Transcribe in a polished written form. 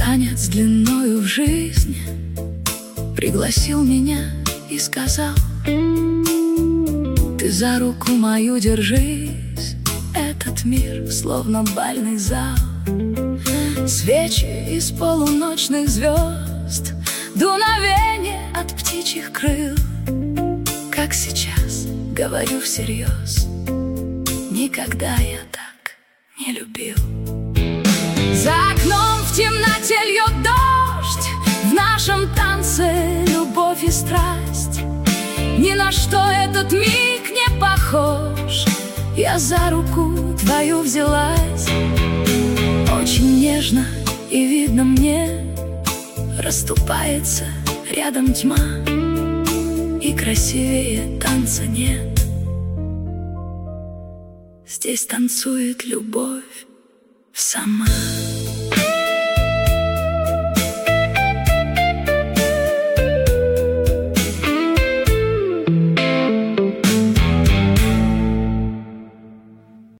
Танец длиною в жизнь пригласил меня и сказал: ты за руку мою держись, этот мир словно бальный зал. Свечи из полуночных звезд, дуновение от птичьих крыл. Как сейчас, говорю всерьез, никогда я так не любил. За окном в темноте льет дождь, в нашем танце любовь и страсть. Ни на что этот миг не похож. Я за руку твою взялась. Очень нежно, и видно мне, расступается рядом тьма, и красивее танца нет. Здесь танцует любовь сама.